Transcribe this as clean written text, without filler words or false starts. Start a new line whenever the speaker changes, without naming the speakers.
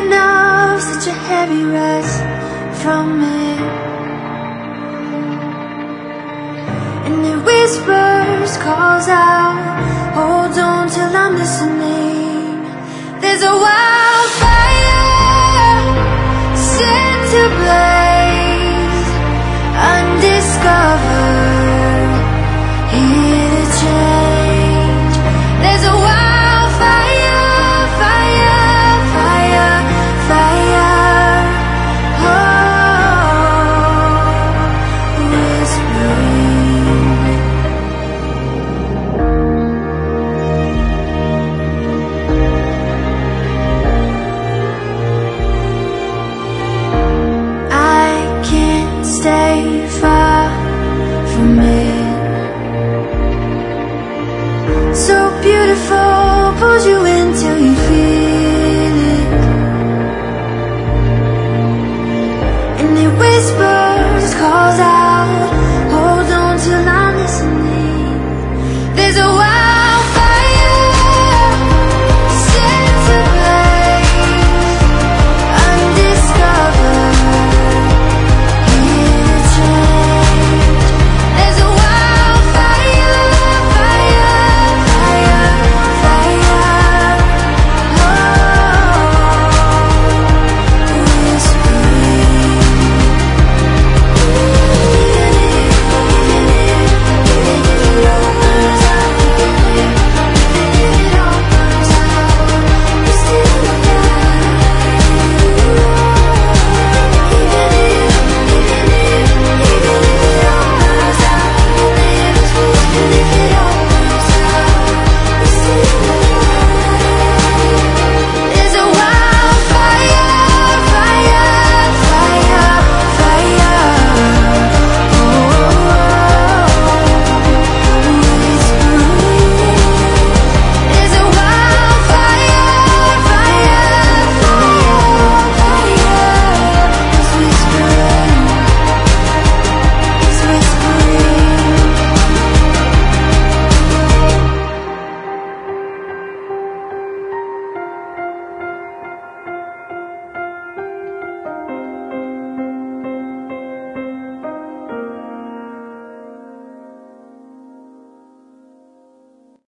shaken off such a heavy rest from it, and it whispers, calls out, hold on till I'm listening. There's a wildfire set to blaze, undiscovered, here to change. There's a wildfire, fire, fire, fire, oh, whispering. I can't stay far from it. So beautiful.